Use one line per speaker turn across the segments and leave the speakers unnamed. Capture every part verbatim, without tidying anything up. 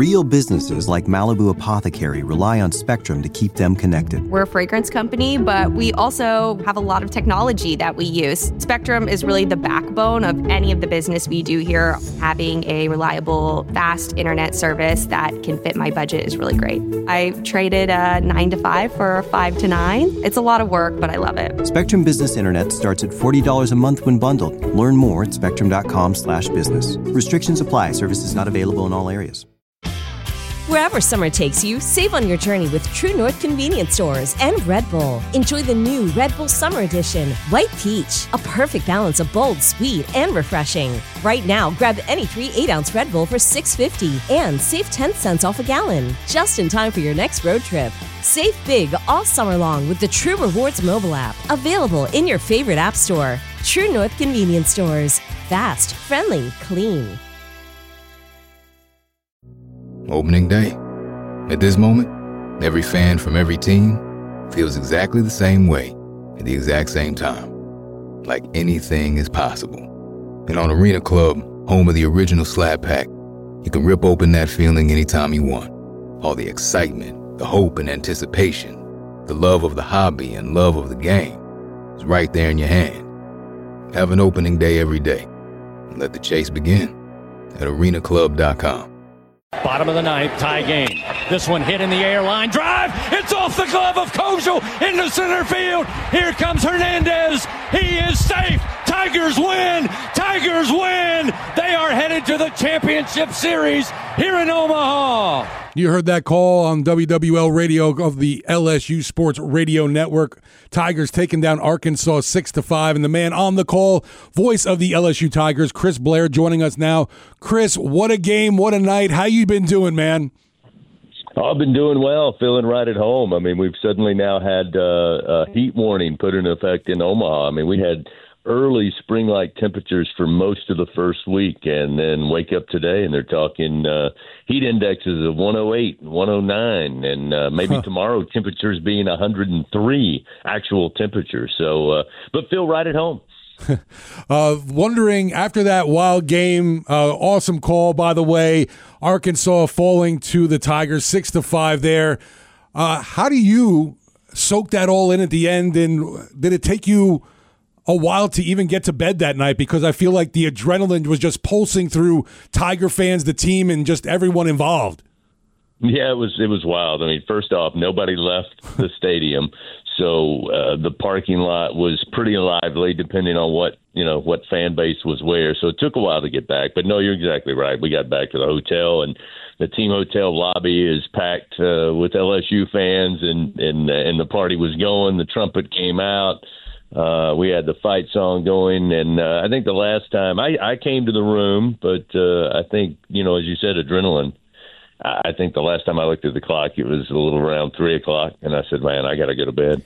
Real businesses like Malibu Apothecary rely on Spectrum to keep them connected.
We're a fragrance company, but we also have a lot of technology that we use. Spectrum is really the backbone of any of the business we do here. Having a reliable, fast internet service that can fit my budget is really great. I traded a nine to five for a five to nine. It's a lot of work, but I love it.
Spectrum Business Internet starts at forty dollars a month when bundled. Learn more at spectrum.com slash business. Restrictions apply. Services not available in all areas.
Wherever summer takes you, save on your journey with True North convenience stores and Red Bull. Enjoy the new Red Bull Summer Edition, White Peach, a perfect balance of bold, sweet, and refreshing. Right now, grab any three eight-ounce Red Bull for six dollars and fifty cents and save ten cents off a gallon, just in time for your next road trip. Save big all summer long with the True Rewards mobile app, available in your favorite app store. True North convenience stores. Fast, friendly, clean.
Opening day. At this moment, every fan from every team feels exactly the same way at the exact same time. Like anything is possible. And on Arena Club, home of the original Slab Pack, you can rip open that feeling anytime you want. All the excitement, the hope and anticipation, the love of the hobby and love of the game is right there in your hand. Have an opening day every day. And let the chase begin at arena club dot com.
Bottom of the ninth, tie game. This one hit in the air, line drive. It's off the glove of Kojal into center field. Here comes Hernandez. He is safe. Tigers win. Tigers win. They are headed to the championship series here in Omaha.
You heard that call on W W L radio of the L S U Sports Radio Network. Tigers taking down Arkansas six to five, and the man on the call, voice of the L S U Tigers, Chris Blair, joining us now. Chris, what a game, what a night. How you been doing, man?
I've been doing well, feeling right at home. I mean, we've suddenly now had uh, a heat warning put in effect in Omaha. I mean, we had early spring-like temperatures for most of the first week, and then wake up today and they're talking uh, heat indexes of one oh eight and one oh nine, and uh, maybe huh. tomorrow temperatures being one hundred three actual temperatures. So, uh, but feel right at home.
uh, wondering, after that wild game, uh, awesome call, by the way, Arkansas falling to the Tigers six to five there. Uh, how do you soak that all in at the end, and did it take you a while to even get to bed that night? Because I feel like the adrenaline was just pulsing through Tiger fans, the team, and just everyone involved.
Yeah, it was it was wild. I mean, first off, nobody left the stadium, so uh, the parking lot was pretty lively, depending on what you know what fan base was where. So it took a while to get back. But no, you're exactly right. We got back to the hotel, and the team hotel lobby is packed uh, with L S U fans, and and and the party was going. The trumpet came out. Uh, we had the fight song going, and uh, I think the last time I, I came to the room, but uh, I think, you know, as you said, adrenaline. I think the last time I looked at the clock, it was a little around three o'clock, and I said, man, I got to go to bed.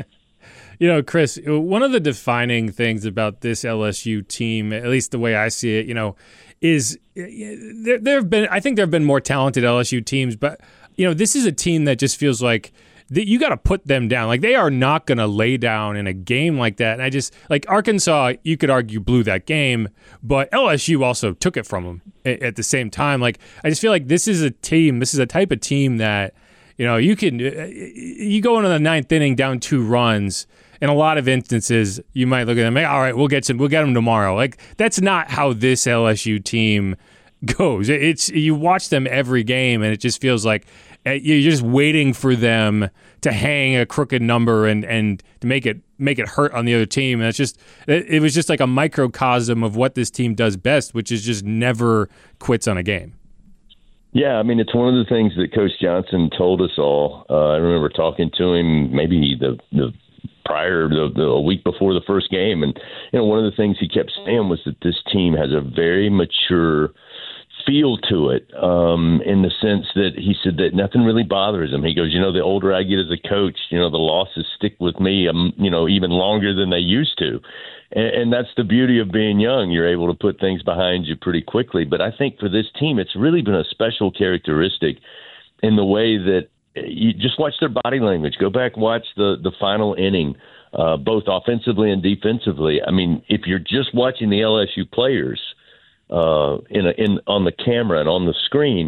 You know, Chris, one of the defining things about this L S U team, at least the way I see it, you know, is there, there have been, I think there have been more talented L S U teams, but, you know, this is a team that just feels like you got to put them down. Like, they are not going to lay down in a game like that. And I just, like, Arkansas, you could argue, blew that game, but L S U also took it from them at the same time. Like, I just feel like this is a team, this is a type of team that, you know, you can, you go into the ninth inning down two runs. In a lot of instances, you might look at them, all right, we'll get some, we'll get them tomorrow. Like, that's not how this L S U team goes. It's, you watch them every game, and it just feels like you're just waiting for them to hang a crooked number and, and to make it make it hurt on the other team. And it's just it, it was just like a microcosm of what this team does best, which is just never quits on a game.
Yeah, I mean, it's one of the things that Coach Johnson told us all. Uh, I remember talking to him maybe the the prior the, the a week before the first game, and you know, one of the things he kept saying was that this team has a very mature feel to it, um, in the sense that he said that nothing really bothers him. He goes, you know, the older I get as a coach, you know, the losses stick with me, um, you know, even longer than they used to. And, and that's the beauty of being young. You're able to put things behind you pretty quickly. But I think for this team, it's really been a special characteristic in the way that you just watch their body language. Go back, watch the, the final inning, uh, both offensively and defensively. I mean, if you're just watching the L S U players, Uh, in a, in on the camera and on the screen,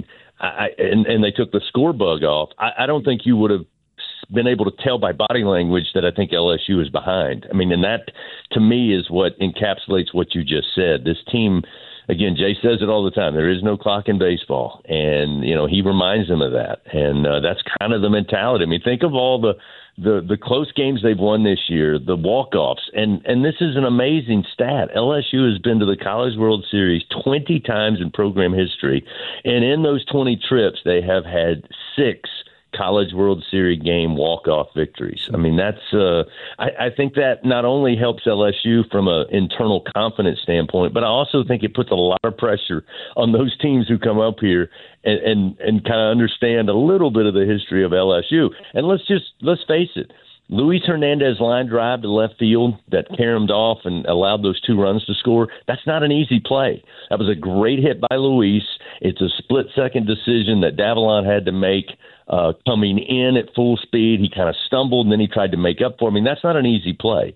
I, and, and they took the score bug off, I, I don't think you would have been able to tell by body language that I think L S U is behind. I mean, and that to me is what encapsulates what you just said. This team, again, Jay says it all the time, there is no clock in baseball. And, you know, he reminds them of that. And uh, that's kind of the mentality. I mean, think of all the, the, the close games they've won this year, the walk-offs. And, and this is an amazing stat. L S U has been to the College World Series twenty times in program history. And in those twenty trips, they have had six College World Series game walk-off victories. I mean, that's uh, I, I think that not only helps L S U from an internal confidence standpoint, but I also think it puts a lot of pressure on those teams who come up here and and, and kind of understand a little bit of the history of L S U. And let's just let's face it, Luis Hernandez line drive to left field that caromed off and allowed those two runs to score, that's not an easy play. That was a great hit by Luis. It's a split-second decision that Davalon had to make. Uh, coming in at full speed, he kind of stumbled, and then he tried to make up for it. I mean, that's not an easy play.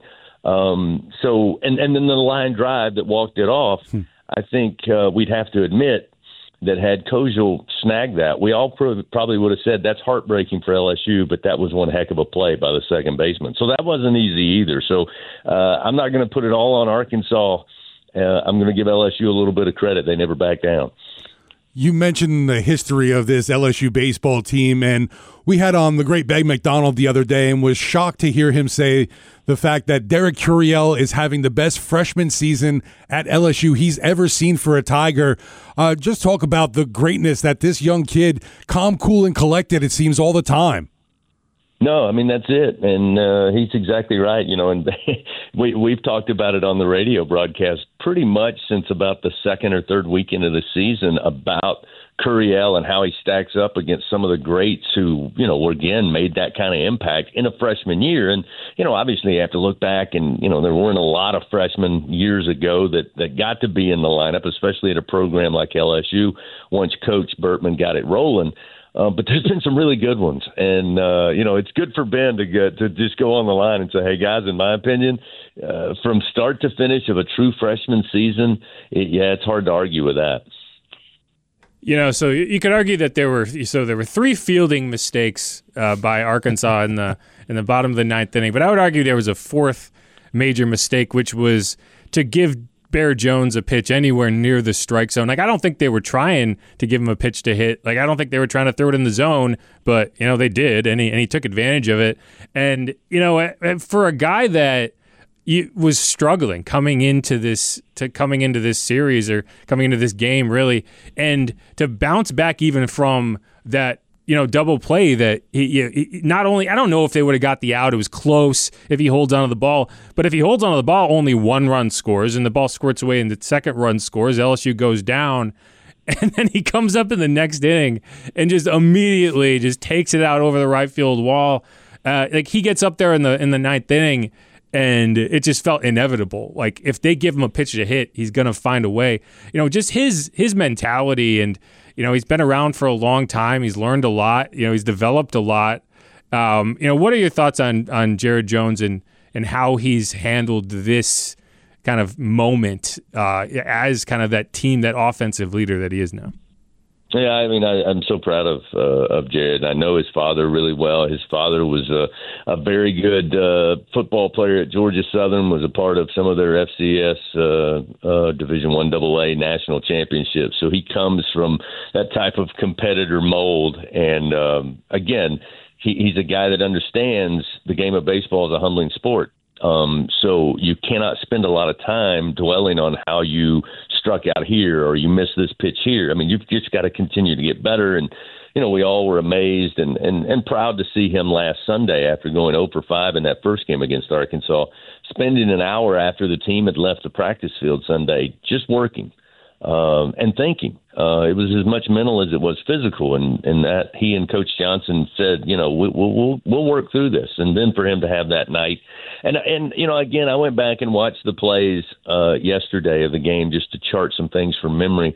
Um, so, and, and then the line drive that walked it off, hmm. I think uh, we'd have to admit that had Kozel snagged that, we all pro- probably would have said that's heartbreaking for L S U, but that was one heck of a play by the second baseman. So that wasn't easy either. So uh, I'm not going to put it all on Arkansas. Uh, I'm going to give L S U a little bit of credit. They never backed down.
You mentioned the history of this L S U baseball team, and we had on the great Beck McDonald the other day and was shocked to hear him say the fact that Derek Curiel is having the best freshman season at L S U he's ever seen for a Tiger. Uh, just talk about the greatness that this young kid, calm, cool, and collected, it seems all the time.
No, I mean, that's it. And uh, he's exactly right. You know, and we, we've talked about it on the radio broadcast pretty much since about the second or third weekend of the season about Curiel and how he stacks up against some of the greats who, you know, again, made that kind of impact in a freshman year. And, you know, obviously you have to look back and, you know, there weren't a lot of freshmen years ago that, that got to be in the lineup, especially at a program like L S U once Coach Bertman got it rolling. Uh, but there's been some really good ones. And, uh, you know, it's good for Ben to get to just go on the line and say, hey, guys, in my opinion, uh, from start to finish of a true freshman season, it, yeah, it's hard to argue with that.
You know, so you could argue that there were so there were three fielding mistakes uh, by Arkansas in the in the bottom of the ninth inning, but I would argue there was a fourth major mistake, which was to give Bear Jones a pitch anywhere near the strike zone. Like, I don't think they were trying to give him a pitch to hit. Like, I don't think they were trying to throw it in the zone, but, you know, they did, and he, and he took advantage of it. And, you know, for a guy that was struggling coming into this to coming into this series or coming into this game, really, and to bounce back even from that, you know, double play that he, he not only, I don't know if they would have got the out, it was close if he holds onto the ball, but if he holds onto the ball, only one run scores and the ball squirts away and the second run scores, L S U goes down, and then he comes up in the next inning and just immediately just takes it out over the right field wall. Uh, like, he gets up there in the in the ninth inning, and it just felt inevitable. Like, if they give him a pitch to hit, he's going to find a way. You know, just his his mentality, and, you know, he's been around for a long time. He's learned a lot. You know, he's developed a lot. Um, you know, what are your thoughts on on Jared Jones and and how he's handled this kind of moment uh, as kind of that team, that offensive leader that he is now?
Yeah, I mean, I, I'm so proud of uh, of Jared. I know his father really well. His father was a, a very good uh, football player at Georgia Southern, was a part of some of their F C S uh, uh, Division One double A national championships. So he comes from that type of competitor mold. And, um, again, he, he's a guy that understands the game of baseball is a humbling sport. Um, so you cannot spend a lot of time dwelling on how you struck out here or you missed this pitch here. I mean, you've just got to continue to get better. And, you know, we all were amazed and, and, and proud to see him last Sunday after going oh for five in that first game against Arkansas, spending an hour after the team had left the practice field Sunday just working um, and thinking. Uh, it was as much mental as it was physical, and, and that he and Coach Johnson said, you know, we, we'll, we'll we'll work through this. And then for him to have that night, and and you know, again, I went back and watched the plays uh, yesterday of the game just to chart some things from memory.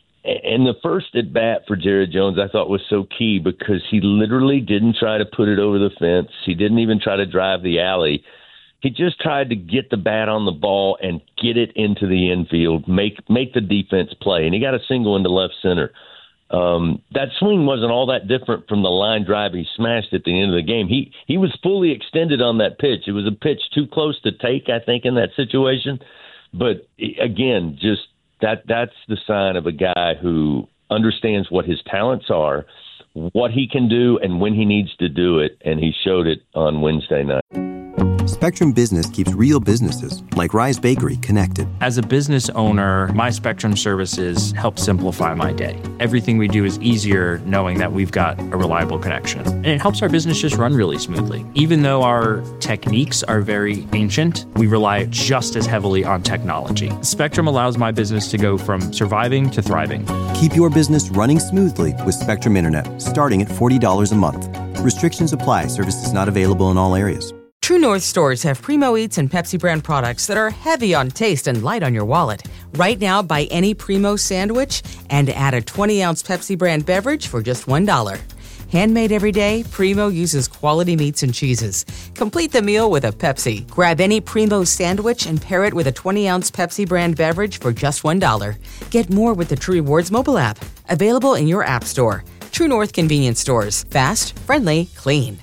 And the first at bat for Jared Jones, I thought was so key because he literally didn't try to put it over the fence. He didn't even try to drive the alley. He just tried to get the bat on the ball and get it into the infield, make make the defense play. And he got a single into left center. Um, that swing wasn't all that different from the line drive he smashed at the end of the game. He he was fully extended on that pitch. It was a pitch too close to take, I think, in that situation. But again, just that that's the sign of a guy who understands what his talents are, what he can do, and when he needs to do it, and he showed it on Wednesday night.
Spectrum Business keeps real businesses, like Rise Bakery, connected.
As a business owner, my Spectrum services help simplify my day. Everything we do is easier knowing that we've got a reliable connection. And it helps our business just run really smoothly. Even though our techniques are very ancient, we rely just as heavily on technology. Spectrum allows my business to go from surviving to thriving.
Keep your business running smoothly with Spectrum Internet, starting at forty dollars a month. Restrictions apply. Services not available in all areas.
True North stores have Primo Eats and Pepsi brand products that are heavy on taste and light on your wallet. Right now, buy any Primo sandwich and add a twenty-ounce Pepsi brand beverage for just one dollar. Handmade every day, Primo uses quality meats and cheeses. Complete the meal with a Pepsi. Grab any Primo sandwich and pair it with a twenty-ounce Pepsi brand beverage for just one dollar. Get more with the True Rewards mobile app. Available in your app store. True North Convenience Stores. Fast, friendly, clean.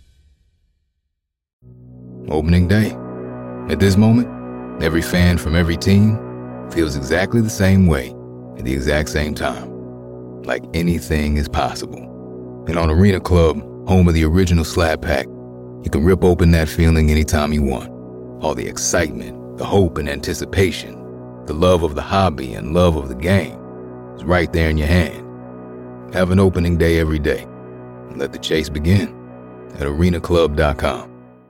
Opening day. At this moment, every fan from every team feels exactly the same way at the exact same time. Like anything is possible. And on Arena Club, home of the original Slab Pack, you can rip open that feeling anytime you want. All the excitement, the hope and anticipation, the love of the hobby and love of the game is right there in your hand. Have an opening day every day. And let the chase begin at arena club dot com.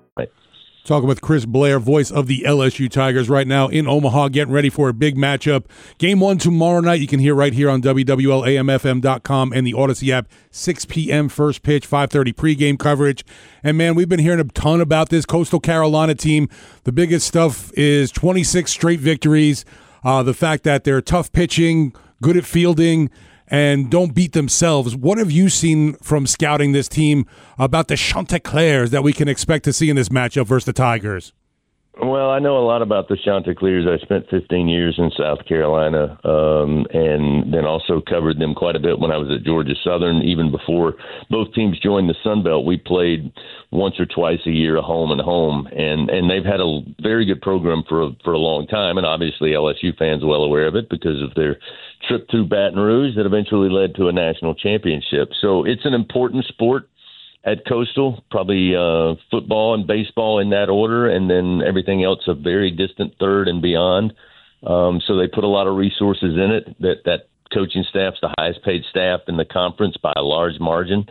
Talking with Chris Blair, voice of the L S U Tigers, right now in Omaha, getting ready for a big matchup. Game one tomorrow night, you can hear right here on W W L A M F M dot com and the Odyssey app, six p.m. first pitch, five thirty pregame coverage. And, man, we've been hearing a ton about this Coastal Carolina team. The biggest stuff is twenty-six straight victories, uh, the fact that they're tough pitching, good at fielding, and don't beat themselves. What have you seen from scouting this team about the Chanticleers that we can expect to see in this matchup versus the Tigers?
Well, I know a lot about the Chanticleers. I spent fifteen years in South Carolina, um, and then also covered them quite a bit when I was at Georgia Southern. Even before both teams joined the Sun Belt, we played once or twice a year, a home and home, and and they've had a very good program for a, for a long time. And obviously, L S U fans are well aware of it because of their trip through Baton Rouge that eventually led to a national championship. So it's an important sport at Coastal, probably uh, football and baseball in that order, and then everything else a very distant third and beyond. Um, so they put a lot of resources in it. That that coaching staff's the highest paid staff in the conference by a large margin.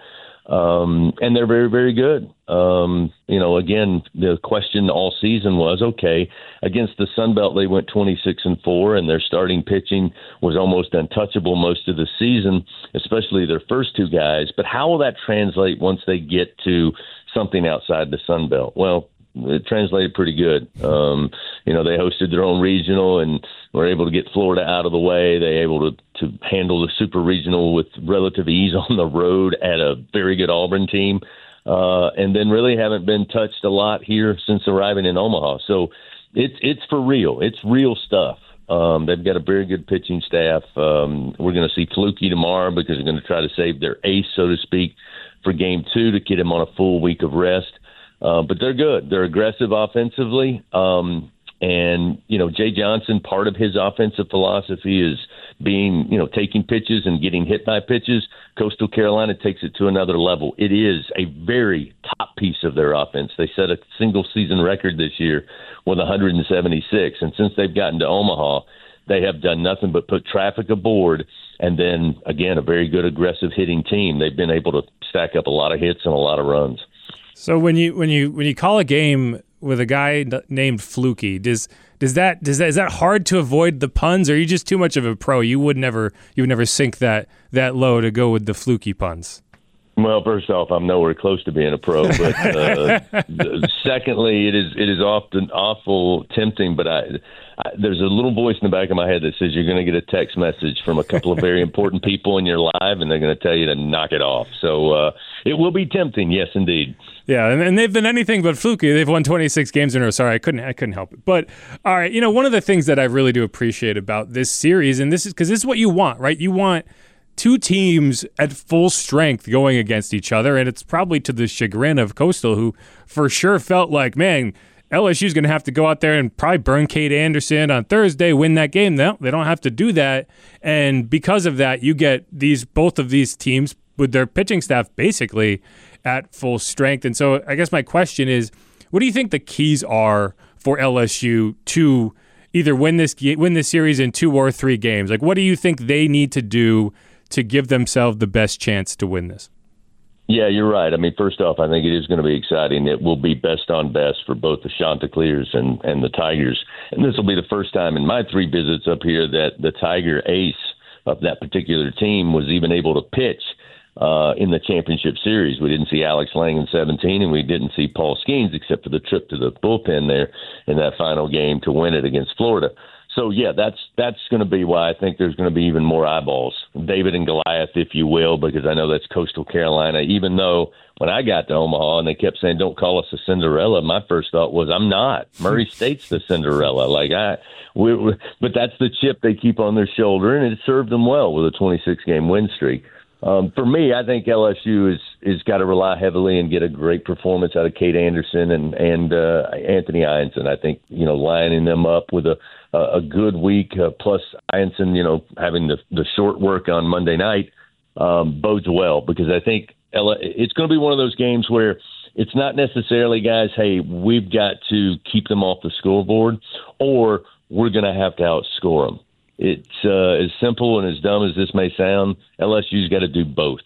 Um, and they're very, very good. Um, you know, again, the question all season was, okay, against the Sun Belt, they went twenty-six and four, and their starting pitching was almost untouchable most of the season, especially their first two guys. But how will that translate once they get to something outside the Sun Belt? Well, it translated pretty good. Um, you know, they hosted their own regional and were able to get Florida out of the way. They were able to, to handle the super regional with relative ease on the road at a very good Auburn team. Uh, and then really haven't been touched a lot here since arriving in Omaha. So it's, it's for real. It's real stuff. Um, they've got a very good pitching staff. Um, we're going to see Fluky tomorrow because they're going to try to save their ace, so to speak, for game two to get him on a full week of rest. Uh, but they're good. They're aggressive offensively. Um, and, you know, Jay Johnson, part of his offensive philosophy is being, you know, taking pitches and getting hit by pitches. Coastal Carolina takes it to another level. It is a very top piece of their offense. They set a single season record this year with one hundred seventy-six. And since they've gotten to Omaha, they have done nothing but put traffic aboard. And then, again, a very good aggressive hitting team. They've been able to stack up a lot of hits and a lot of runs.
So when you when you when you call a game with a guy named Fluky, does does that does that is that hard to avoid the puns, or are you just too much of a pro? You would never you would never sink that that low to go with the Fluky puns.
Well, first off, I'm nowhere close to being a pro. But uh, secondly, it is it is often awful tempting. But I, I, there's a little voice in the back of my head that says you're going to get a text message from a couple of very important people in your live, and they're going to tell you to knock it off. So uh, it will be tempting, yes, indeed.
Yeah, and, and they've been anything but fluky. They've won twenty-six games in a row. Sorry, I couldn't I couldn't help it. But all right, you know, one of the things that I really do appreciate about this series, and this is because this is what you want, right? You want two teams at full strength going against each other, and it's probably to the chagrin of Coastal, who for sure felt like, man, L S U's going to have to go out there and probably burn Cade Anderson on Thursday, win that game. No, they don't have to do that. And because of that, you get these both of these teams with their pitching staff basically at full strength. And so I guess my question is, what do you think the keys are for L S U to either win this win this series in two or three games? Like, what do you think they need to do to give themselves the best chance to win this?
Yeah, you're right. I mean, first off, I think it is going to be exciting. It will be best on best for both the Chanticleers and, and the Tigers. And this will be the first time in my three visits up here that the Tiger ace of that particular team was even able to pitch uh, in the championship series. We didn't see Alex Lang in seventeen, and we didn't see Paul Skeens except for the trip to the bullpen there in that final game to win it against Florida. So, yeah, that's that's going to be why I think there's going to be even more eyeballs, David and Goliath, if you will, because I know that's Coastal Carolina. Even though when I got to Omaha and they kept saying, don't call us a Cinderella, my first thought was, I'm not. Murray State's the Cinderella. Like I, we, we, but that's the chip they keep on their shoulder, and it served them well with a twenty-six game win streak. Um, for me, I think L S U is is got to rely heavily and get a great performance out of Cade Anderson and and uh, Anthony Ianson. I think you know lining them up with a a good week uh, plus Ianson, you know, having the the short work on Monday night um, bodes well because I think L- it's going to be one of those games where it's not necessarily guys, hey, we've got to keep them off the scoreboard or we're going to have to outscore them. It's uh, as simple and as dumb as this may sound. L S U's got to do both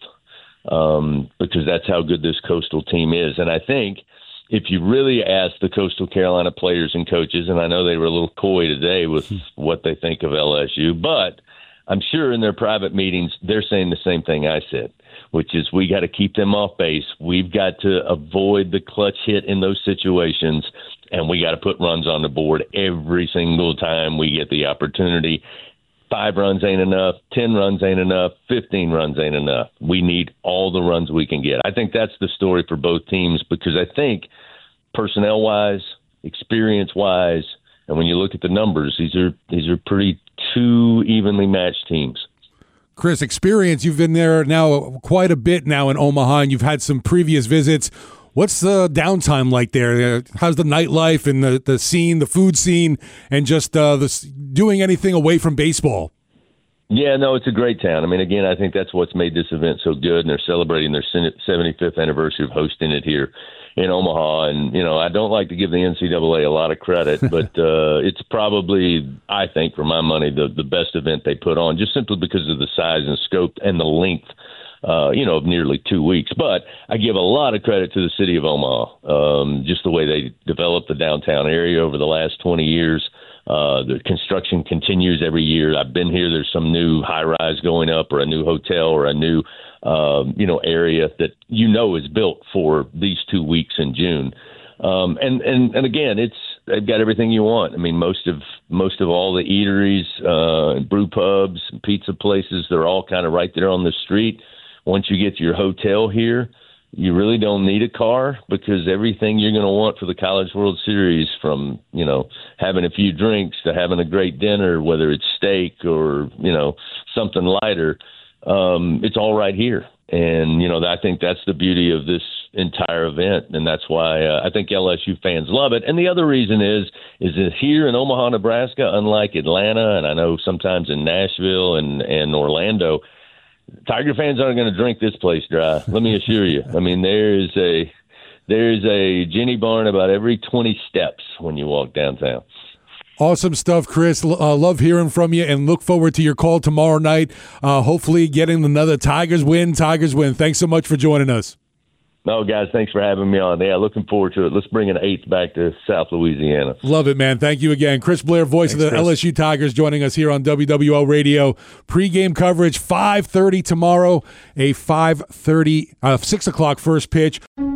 um, because that's how good this Coastal team is. And I think if you really ask the Coastal Carolina players and coaches, and I know they were a little coy today with what they think of L S U, but I'm sure in their private meetings they're saying the same thing I said, which is we got to keep them off base. We've got to avoid the clutch hit in those situations, and we got to put runs on the board every single time we get the opportunity. Five runs ain't enough, ten runs ain't enough, fifteen runs ain't enough. We need all the runs we can get. I think that's the story for both teams because I think personnel-wise, experience-wise, and when you look at the numbers, these are these are pretty two evenly matched teams.
Chris, experience, you've been there now quite a bit now in Omaha, and you've had some previous visits. What's the downtime like there? How's the nightlife and the, the scene, the food scene, and just uh, the, doing anything away from baseball?
Yeah, no, it's a great town. I mean, again, I think that's what's made this event so good, and they're celebrating their seventy-fifth anniversary of hosting it here in Omaha. And, you know, I don't like to give the N C double A a lot of credit, but uh, it's probably, I think, for my money, the, the best event they put on, just simply because of the size and scope and the length Uh, you know, of nearly two weeks. But I give a lot of credit to the city of Omaha, um, just the way they developed the downtown area over the last twenty years. Uh, the construction continues every year. I've been here. There's some new high-rise going up or a new hotel or a new, um, you know, area that you know is built for these two weeks in June. Um, and, and, and again, it's they've got everything you want. I mean, most of most of all the eateries, uh, brew pubs, pizza places, they're all kind of right there on the street. Once you get to your hotel here, you really don't need a car because everything you're going to want for the College World Series, from, you know, having a few drinks to having a great dinner, whether it's steak or, you know, something lighter, um, it's all right here. And, you know, I think that's the beauty of this entire event, and that's why uh, I think L S U fans love it. And the other reason is, is that here in Omaha, Nebraska, unlike Atlanta, and I know sometimes in Nashville and, and Orlando, Tiger fans aren't going to drink this place dry. Let me assure you. I mean, there is a there is a Jenny Barn about every twenty steps when you walk downtown.
Awesome stuff, Chris. Uh, love hearing from you, and look forward to your call tomorrow night. Uh, hopefully, getting another Tigers win. Tigers win. Thanks so much for joining us.
No, guys, thanks for having me on. Yeah, looking forward to it. Let's bring an eighth back to South Louisiana.
Love it, man. Thank you again. Chris Blair, voice thanks, of the Chris. L S U Tigers, joining us here on W W L Radio. Pre-game coverage, five thirty tomorrow, a five thirty, uh, six o'clock first pitch.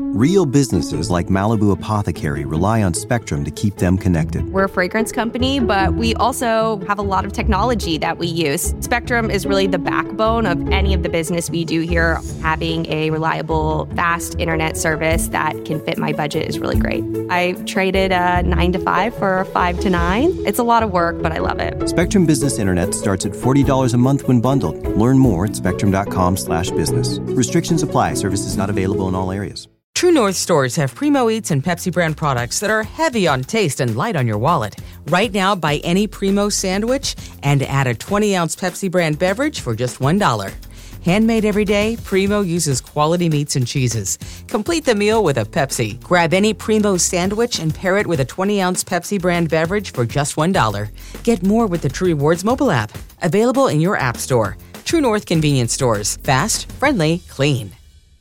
Real businesses like Malibu Apothecary rely on Spectrum to keep them connected.
We're a fragrance company, but we also have a lot of technology that we use. Spectrum is really the backbone of any of the business we do here. Having a reliable, fast internet service that can fit my budget is really great. I traded a nine to five for a five to nine. It's a lot of work, but I love it.
Spectrum Business Internet starts at forty dollars a month when bundled. Learn more at spectrum.com slash business. Restrictions apply. Services not available in all areas.
True North stores have Primo Eats and Pepsi brand products that are heavy on taste and light on your wallet. Right now, buy any Primo sandwich and add a twenty ounce Pepsi brand beverage for just one dollar. Handmade every day, Primo uses quality meats and cheeses. Complete the meal with a Pepsi. Grab any Primo sandwich and pair it with a twenty ounce Pepsi brand beverage for just one dollar. Get more with the True Rewards mobile app. Available in your app store. True North convenience stores. Fast, friendly, clean.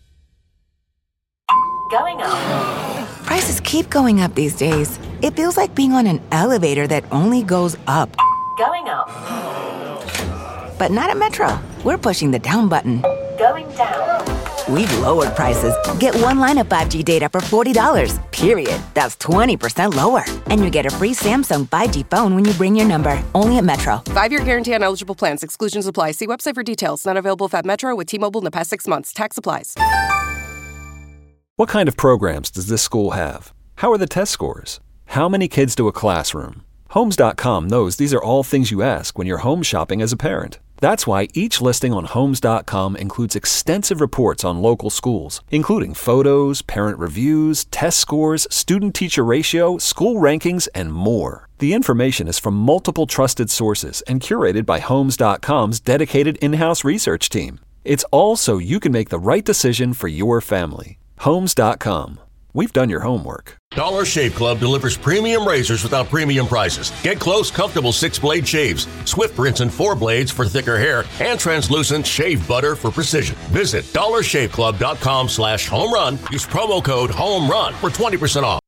Going up. Prices keep going up these days. It feels like being on an elevator that only goes up. Going up. But not at Metro. We're pushing the down button. Going down. We've lowered prices. Get one line of five G data for forty dollars, period. That's twenty percent lower. And you get a free Samsung five G phone when you bring your number. Only at Metro.
Five-year guarantee on eligible plans. Exclusions apply. See website for details. Not available if at Metro with T-Mobile in the past six months. Tax applies.
What kind of programs does this school have? How are the test scores? How many kids to a classroom? Homes dot com knows these are all things you ask when you're home shopping as a parent. That's why each listing on Homes dot com includes extensive reports on local schools, including photos, parent reviews, test scores, student-teacher ratio, school rankings, and more. The information is from multiple trusted sources and curated by Homes dot com's dedicated in-house research team. It's all so you can make the right decision for your family. Homes dot com. We've done your homework.
Dollar Shave Club delivers premium razors without premium prices. Get close, comfortable six-blade shaves, swift rinse and four blades for thicker hair, and translucent shave butter for precision. Visit dollar shave club dot com slash home run. Use promo code HOME RUN for twenty percent off.